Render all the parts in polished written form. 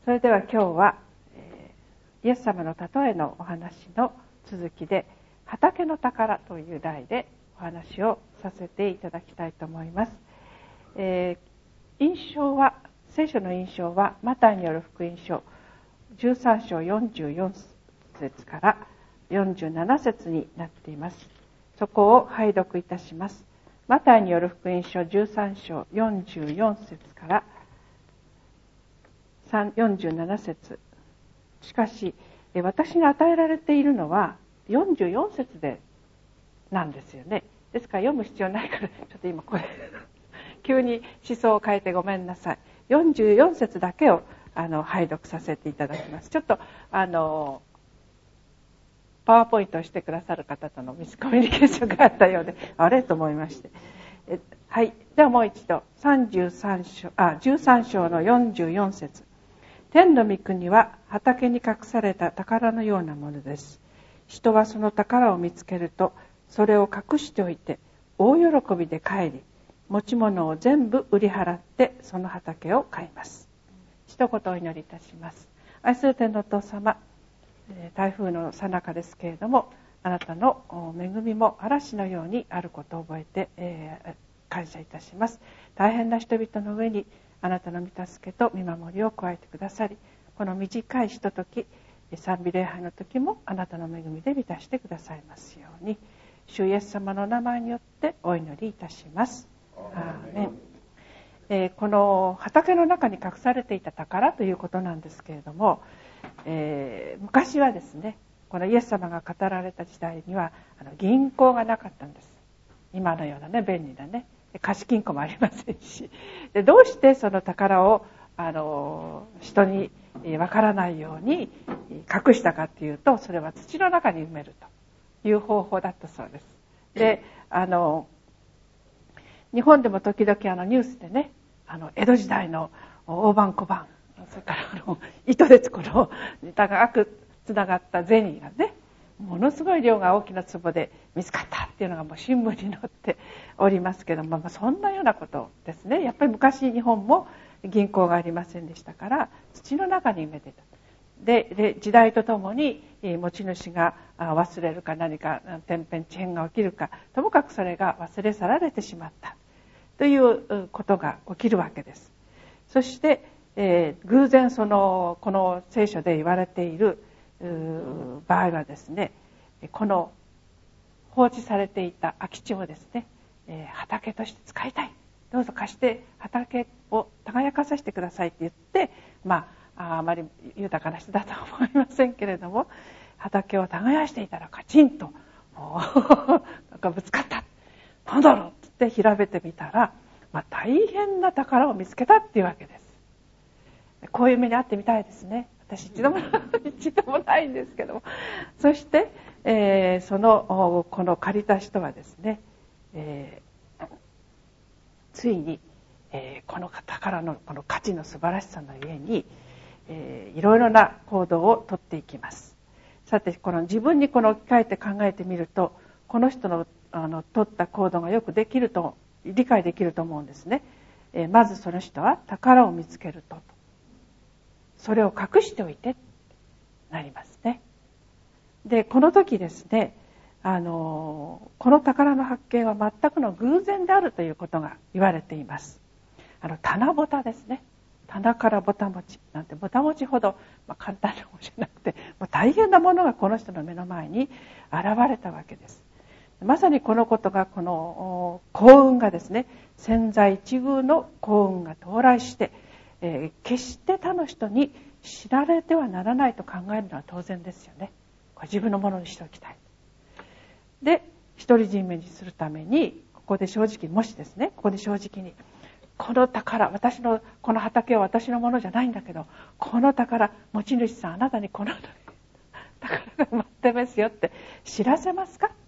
それでは今日は、イエス様の例えのお話の続きで、畑の宝という題でお話をさせていただきたいと思います。聖書の印象はマタイによる福音書13章44節から47節になっています。そこを拝読いたします。マタイによる福音書13章44節から47節。しかし私に与えられているのは44節でなんですよね。ですから読む必要ないから、ちょっと今これ急に思想を変えてごめんなさい。44節だけを拝読させていただきます。ちょっとパワーポイントをしてくださる方とのミスコミュニケーションがあったようで、あれと思いまして、はい。ではもう一度13章の44節。天の御国は畑に隠された宝のようなものです。人はその宝を見つけると、それを隠しておいて大喜びで帰り、持ち物を全部売り払ってその畑を買います。一言お祈りいたします。愛する天のお父様、台風の最中ですけれども、あなたの恵みも嵐のようにあることを覚えて、感謝いたします。大変な人々の上にあなたの御助けと見守りを加えてくださり、この短いひととき、賛美礼拝の時もあなたの恵みで満たしてくださいますように、主イエス様の名前によってお祈りいたします。アーメン。この畑の中に隠されていた宝ということなんですけれども、昔はですね、このイエス様が語られた時代には銀行がなかったんです。今のようなね、便利なね、貸金庫もありませんし、でどうしてその宝を人にわからないように隠したかっていうと、それは土の中に埋めるという方法だったそうです。で、日本でも時々ニュースでね、江戸時代の大判小判、それから糸で長くつながった銭がね、ものすごい量が大きな壺で見つかったっていうのがもう新聞に載っておりますけども、そんなようなことですね。やっぱり昔日本も銀行がありませんでしたから、土の中に埋めてた。で時代とともに持ち主が忘れるか何か天変地変が起きるか、ともかくそれが忘れ去られてしまったということが起きるわけです。そして、偶然この聖書で言われている場合はですね、この放置されていた空き地をですね、畑として使いたい、どうぞ貸して畑を耕かさせてくださいって言って、あまり豊かな人だとは思いませんけれども、畑を耕していたらカチンとなんかぶつかった。なんだろうって調べてみたら、大変な宝を見つけたっていうわけです。こういう目に遭ってみたいですね。私一度もないんですけども。そして、この借りた人はですね、ついに、この宝のこの価値の素晴らしさのゆえに、いろいろな行動をとっていきます。さて、自分に置き換えて考えてみると、この人の取った行動がよく理解できると思うんですね。まずその人は宝を見つけると、それを隠しておいてなりますね。で、この時ですね、この宝の発見は全くの偶然であるということが言われています。棚ぼたですね。棚からぼた餅なんて、ぼた餅ほど、簡単なものじゃなくて、大変なものがこの人の目の前に現れたわけです。まさにこのことが、この幸運がですね、千載一遇の幸運が到来して、決して他の人に知られてはならないと考えるのは当然ですよね。これ自分のものにしておきたい。で、独り占めにするために、ここで正直に、この宝、この畑は私のものじゃないんだけど、この宝、持ち主さん、あなたにこの宝が待ってますよって知らせますか？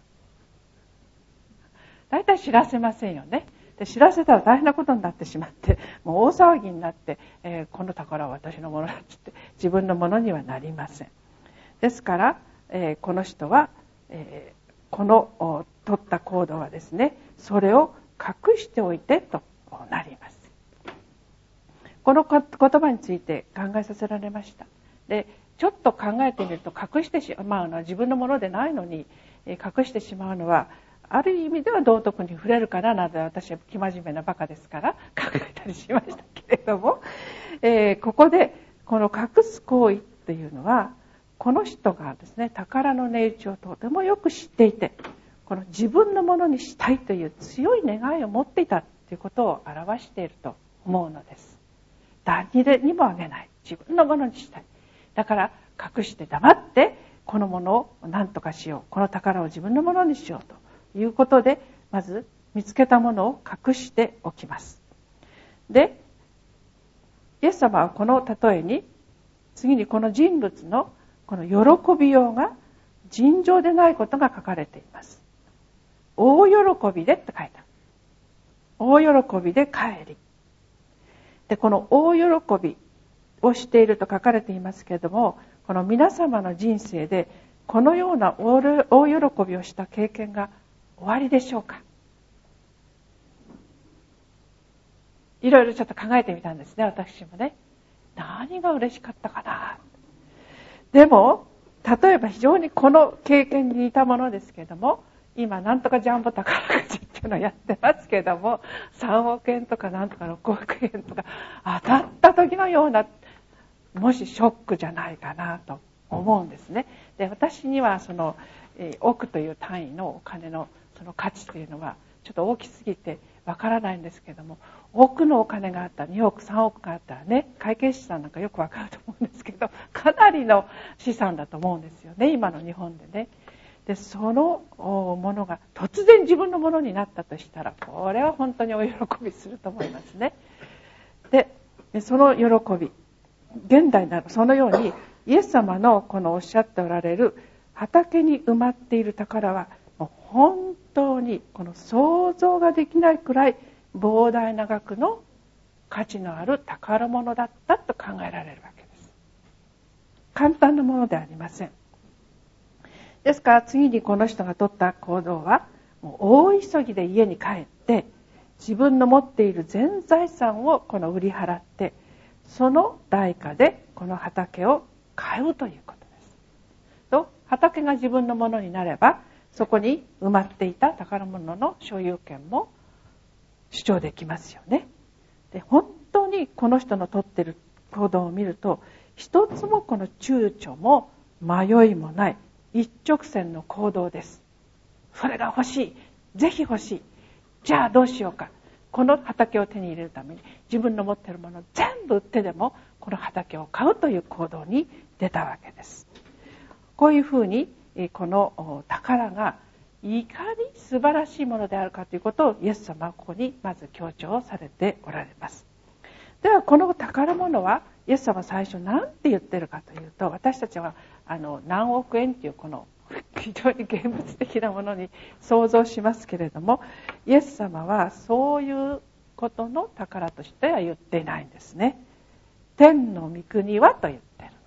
大体知らせませんよね。で、知らせたら大変なことになってしまって、もう大騒ぎになって、この宝は私のものだって言って自分のものにはなりません。ですから、この人は、この取った行動はですね、それを隠しておいてとなります。 この言葉について考えさせられました。で、ちょっと考えてみると隠してしまうのは自分のものでないのに隠してしまうのはある意味では道徳に触れるかななど、私は生真面目なバカですから考えたりしましたけれども、ここでこの隠す行為っていうのは、この人がですね、宝の値打ちをとてもよく知っていて、この自分のものにしたいという強い願いを持っていたということを表していると思うのです。誰にもあげない、自分のものにしたい。だから隠して黙ってこのものを何とかしよう、この宝を自分のものにしようということで、まず見つけたものを隠しておきます。で、イエス様はこの例えに次にこの人物のこの喜びようが尋常でないことが書かれています。大喜びでって書いてある。大喜びで帰り。で、この大喜びをしていると書かれていますけれども、この皆様の人生でこのような大喜びをした経験がおありでしょうか。いろいろちょっと考えてみたんですね、私もね。何が嬉しかったかな。でも例えば非常にこの経験に似たものですけれども、今なんとかジャンボ宝くじっていうのをやってますけれども、3億円とかなんとか6億円とか当たった時のような、もしショックじゃないかなと思うんですね。で、私にはその億という単位のお金のその価値というのはちょっと大きすぎてわからないんですけども、億のお金があったら、2億3億があったらね、会計士さんなんかよくわかると思うんですけど、かなりの資産だと思うんですよね、今の日本でね。で、そのものが突然自分のものになったとしたら、これは本当にお喜びすると思いますね。で、その喜び、現代ならそのようにイエス様のこのおっしゃっておられる畑に埋まっている宝は、もう本当にこの想像ができないくらい膨大な額の価値のある宝物だったと考えられるわけです。簡単なものではありません。ですから次にこの人が取った行動は、もう大急ぎで家に帰って自分の持っている全財産をこの売り払って、その代価でこの畑を買うということです。と、畑が自分のものになれば、そこに埋まっていた宝物の所有権も主張できますよね。で、本当にこの人の取っている行動を見ると、一つもこの躊躇も迷いもない一直線の行動です。それが欲しい、ぜひ欲しい、じゃあどうしようか、この畑を手に入れるために自分の持っているものを全部売ってでもこの畑を買うという行動に出たわけです。こういうふうにこの宝がいかに素晴らしいものであるかということをイエス様はここにまず強調されておられます。ではこの宝物はイエス様は最初何て言ってるかというと、私たちは何億円というこの非常に現物的なものに想像しますけれども、イエス様はそういうことの宝としては言っていないんですね。天の御国はと言ってるんです。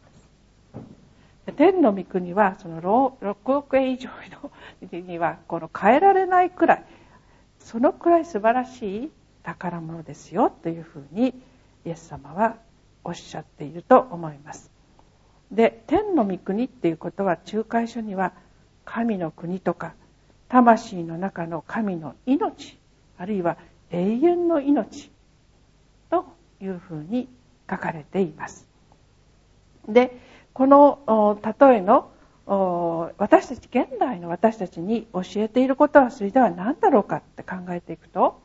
天の御国はその6億円以上のにはこの変えられないくらい、そのくらい素晴らしい宝物ですよというふうにイエス様はおっしゃっていると思います。で、天の御国っていうことは、仲介書には神の国とか魂の中の神の命、あるいは永遠の命というふうに書かれています。で、この例えの私たち現代の私たちに教えていることはそれでは何だろうかって考えていくと、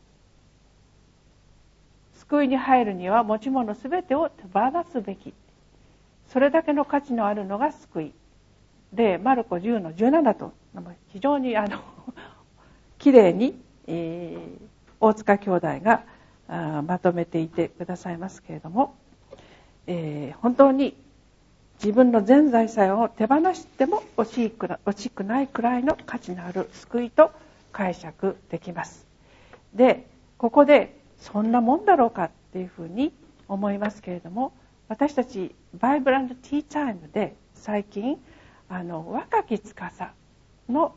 救いに入るには持ち物すべてを手放すべき、それだけの価値のあるのが救いで、マルコ10の17と非常にきれいに、大塚兄弟がまとめていてくださいますけれども、本当に自分の全財産を手放しても惜しくないくらいの価値のある救いと解釈できます。で、ここでそんなもんだろうかっていうふうに思いますけれども、私たちバイブル&ティータイムで最近若き司の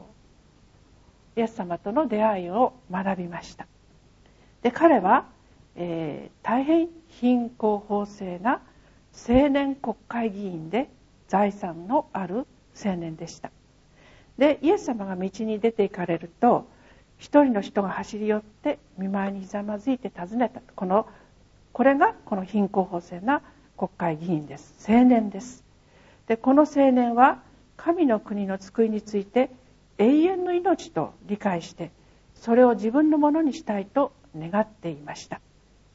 イエス様との出会いを学びました。で、彼は大変貧困法制な青年国会議員で財産のある青年でした。で、イエス様が道に出て行かれると、一人の人が走り寄って見舞いにひざまずいて尋ねた。これがこの貧困法制な国会議員です。青年です。で、この青年は神の国の救いについて永遠の命と理解して、それを自分のものにしたいと願っていました。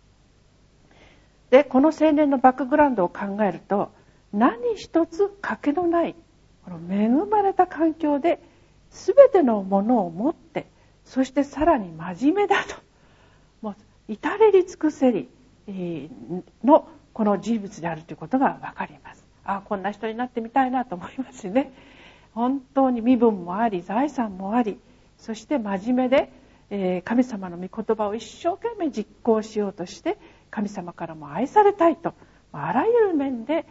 で、この青年のバックグラウンドを考えると、何一つ欠けのないこの恵まれた環境で全てのものを持って、そしてさらに真面目だと、もう至れり尽くせりのこの人物であるということが分かります。こんな人になってみたいなと思いますね。本当に身分もあり、財産もあり、そして真面目で、神様の御言葉を一生懸命実行しようとして、神様からも愛されたいと、あらゆる面で、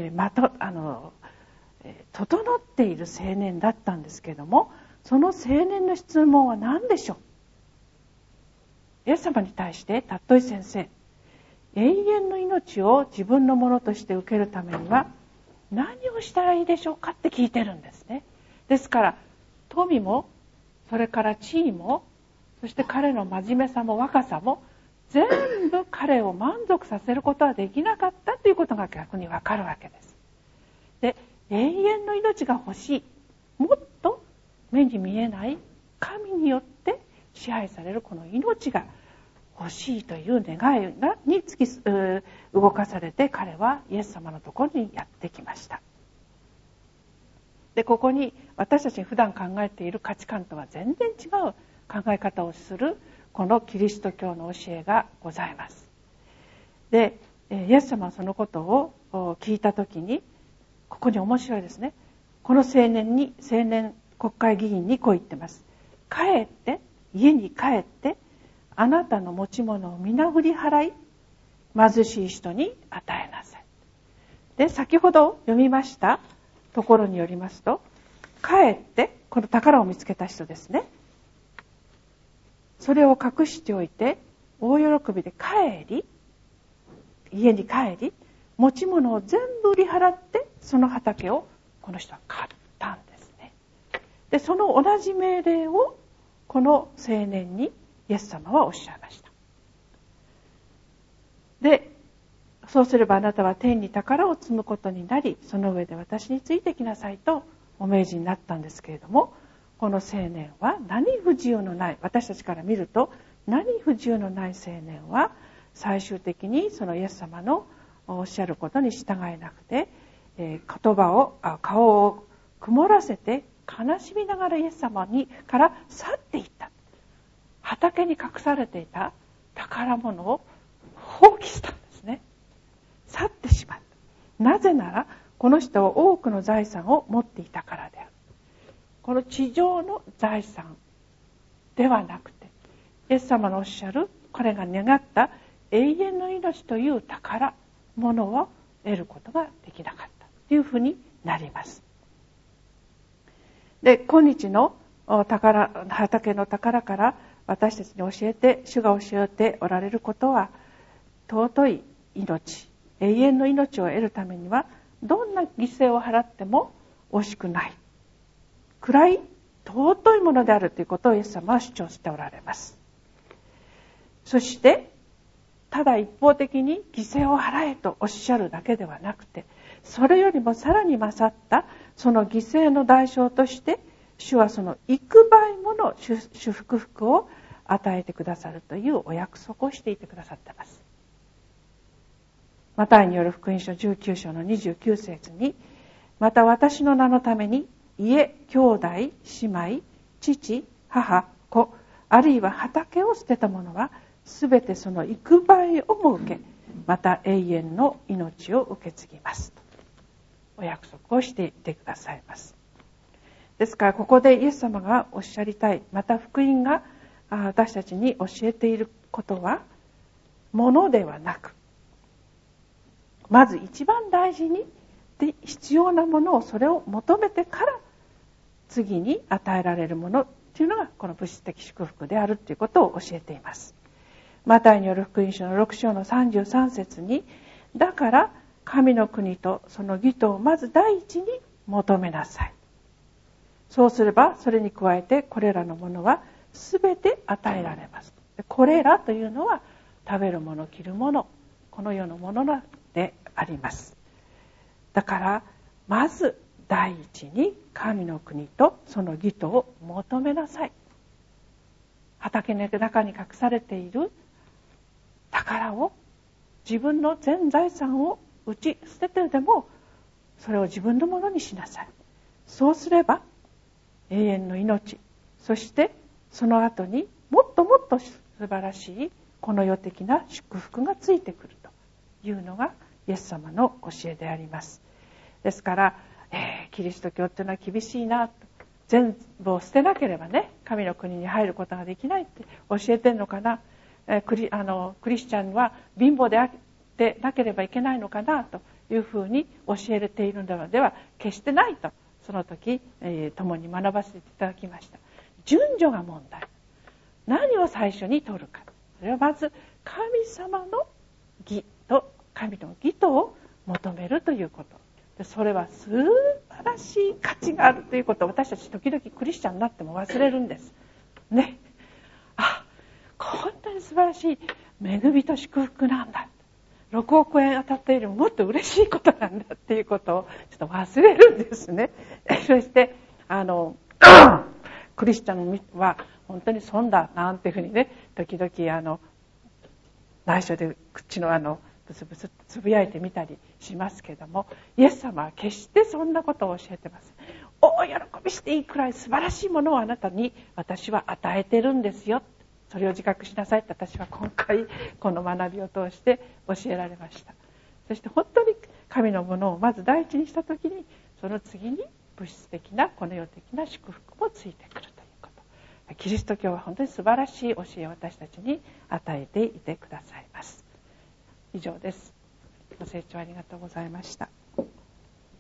整っている青年だったんですけれども、その青年の質問は何でしょう。イエス様に対して、たっとい先生、永遠の命を自分のものとして受けるためには何をしたらいいでしょうかって聞いてるんですね。ですから富も、それから地位も、そして彼の真面目さも若さも全部彼を満足させることはできなかったということが逆にわかるわけです。で、永遠の命が欲しい、もっと目に見えない神によって支配されるこの命が欲しいという願いに動かされて、彼はイエス様のところにやってきました。で、ここに私たち普段考えている価値観とは全然違う考え方をするこのキリスト教の教えがございます。で、イエス様はそのことを聞いたときに、ここに面白いですね。この青年国会議員にこう言ってます。家に帰って、あなたの持ち物を皆振り払い、貧しい人に与えなさい。で、先ほど読みましたところによりますと、帰ってこの宝を見つけた人ですね。それを隠しておいて大喜びで家に帰り、持ち物を全部売り払ってその畑をこの人は買ったんですね。で、その同じ命令をこの青年にイエス様はおっしゃいました。で、そうすればあなたは天に宝を積むことになり、その上で私についてきなさいとお命じになったんですけれども、この青年は何不自由のない、私たちから見ると何不自由のない青年は最終的にそのイエス様のおっしゃることに従えなくて、顔を曇らせて悲しみながらイエス様から去っていった。畑に隠されていた宝物を放棄したんですね。去ってしまった。なぜならこの人は多くの財産を持っていたからである。この地上の財産ではなくて、イエス様のおっしゃる彼が願った永遠の命という宝物を得ることができなかったというふうになります。で、今日の畑の宝から私たちに主が教えておられることは、尊い命、永遠の命を得るためにはどんな犠牲を払っても惜しくないくらい尊いものであるということをイエス様は主張しておられます。そしてただ一方的に犠牲を払えとおっしゃるだけではなくて、それよりもさらに勝ったその犠牲の代償として、主はその幾倍もの祝福を与えてくださるというお約束をしていてくださっています。マタイによる福音書19章の29節に、また私の名のために家、兄弟、姉妹、父、母、子、あるいは畑を捨てた者はすべてその幾倍をも受け、また永遠の命を受け継ぎますとお約束をしていてくださいます。ですからここでイエス様がおっしゃりたい、また福音が私たちに教えていることは、物ではなく、まず一番大事にで必要なものを、それを求めてから次に与えられるものというのがこの物質的祝福であるということを教えています。 マタイによる福音書の6章の33節に、だから神の国とその義とをまず第一に求めなさい。そうすればそれに加えてこれらのものはすべて与えられます。これらというのは食べるもの、着るもの、この世のものであります。だからまず第一に神の国とその義とを求めなさい。畑の中に隠されている宝を、自分の全財産を打ち捨ててでもそれを自分のものにしなさい。そうすれば永遠の命、そしてその後にもっともっと素晴らしいこの世的な祝福がついてくるというのがイエス様の教えであります。ですから、キリスト教というのは厳しいなと、全部を捨てなければね神の国に入ることができないって教えてるのかな、クリスチャンは貧乏であってなければいけないのかなというふうに教えているのでは決してないと、その時、共に学ばせていただきました。順序が問題。何を最初に取るか、それはまず神様の義と神の義とを求めるということで、それは素晴らしい価値があるということを私たち時々クリスチャンになっても忘れるんですね。こんなに素晴らしい恵みと祝福なんだ、6億円当たったよりももっと嬉しいことなんだっていうことをちょっと忘れるんですね。そしてクリスチャンは本当に損だなんていうふうにね、時々内緒で口のブツブツつぶやいてみたりしますけども、イエス様は決してそんなことを教えてます。大喜びしていいくらい素晴らしいものをあなたに私は与えてるんですよ、それを自覚しなさいって私は今回この学びを通して教えられました。そして本当に神のものをまず第一にしたときに、その次に物質的なこの世的な祝福もついてくるということ。キリスト教は本当に素晴らしい教えを私たちに与えていてくださいます。以上です。ご清聴ありがとうございました。